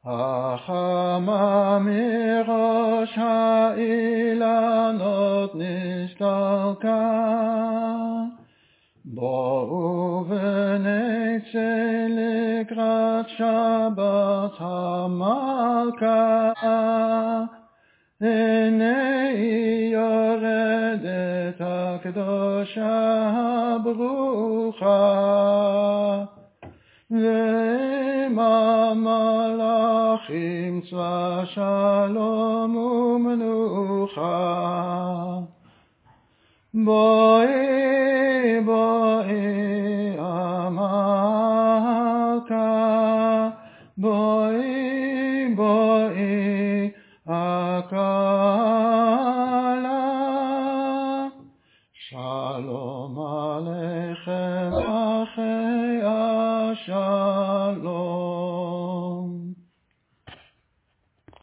החמה מראש האילנות נשתלקה, בואו ונצא לקראת שבת המלכה, הנה היא יורדת הקדושה הברוכה, ועם המלאכים צבא שלום ומנוחה. בואי בואי המלכה, בואי